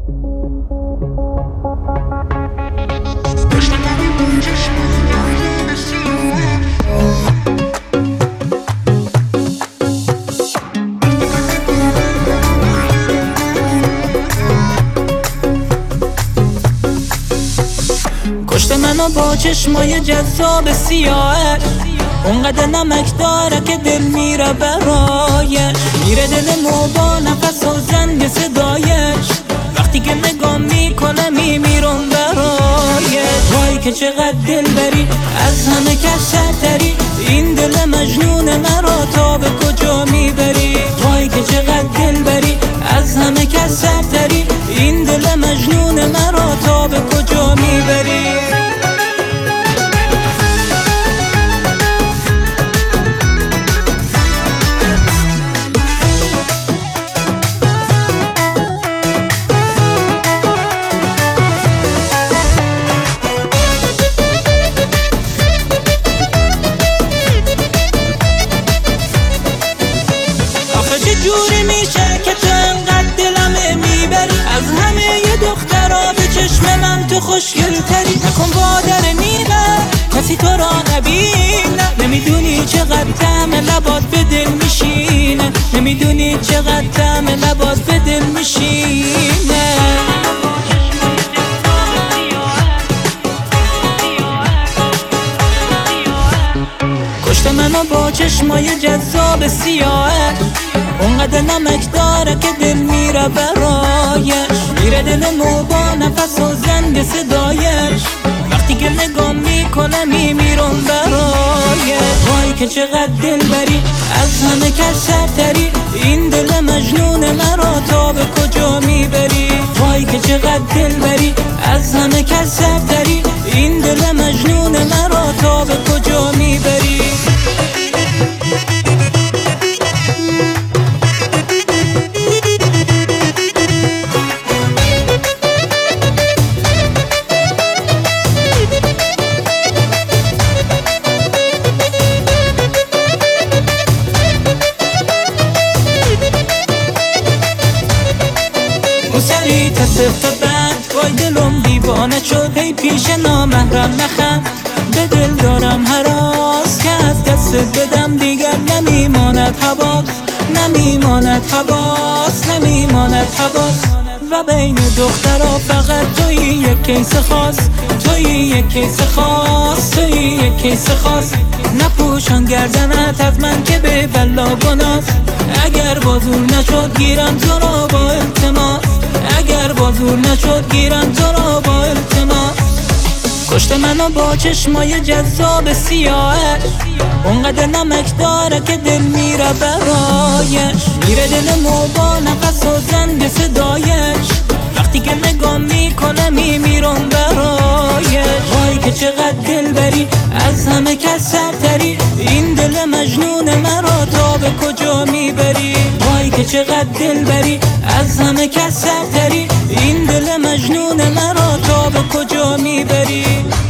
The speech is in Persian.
کشته منو با چشمای جذاب سیاهش، اونقدر نمک داره که دل میره برایش، میره دلمو با نفس و زنگ صدایش، وقتی که نگاه میکنه میمیرم برایش. وای که چقدر دل بری، از همه کس سرتری، این دل مجنون مرا تا به کجا میبری. وای که چقدر دل بری، از همه کس سرتری، این دل مجنون مرا تا به کجا میبری. جوری میشه که تو انقدر دلمه میبری، از همه ی دخترها به چشم من تو خوشگل تری. نکن بادر میره کسی تو را نبینه، نمیدونی چقدر طعم لبات به دل میشینه، نمیدونی چقدر طعم لبات به دل میشینه. کشته منو با چشمای جذاب سیاهش، اونقدر نمک داره که دل میره برایش، میره دلمو با نفس و زنگ صدایش، وقتی که نگاه میکنه میمیرم برایش. وای که چقدر دل بری، از همه کس سرتری، این دل مجنون مرا تا به کجا میبری. وای که چقدر دل بری، از همه کس سرتری، این دل مجنون مرا تا به کجا میبری. سری تصف بند وای دلم دیوانه شد، هی پیش نامحرم نخند، به دل دارم هراس که از دستت بدم دیگر نمیماند حواس، نمیماند حواس، نمیماند حواس. و بین دخترها فقط توی یک کیس خاص، توی یک کیس خاص، توی یک کیس خاص. نپوشان گردنت از من که به بلا بناس، اگر بازور نشد گیرم تو را با التماس، اگر بازور نشد گیرم تو را با التماس. کشته منو با چشمای جذاب سیاهش، اونقدر نمک داره که دل میره برایش، میره دلمو با نفس و زنگ صدایش، وقتی که نگاه میکنه میمیرم برایش. وای که چقدر دل بری، از همه کس سرتری، این دل مجنون مرا تا به کجا میبری. وای که چقدر دل بری، از همه کس سرتری، این دل مجنون مرا تا به کجا میبری.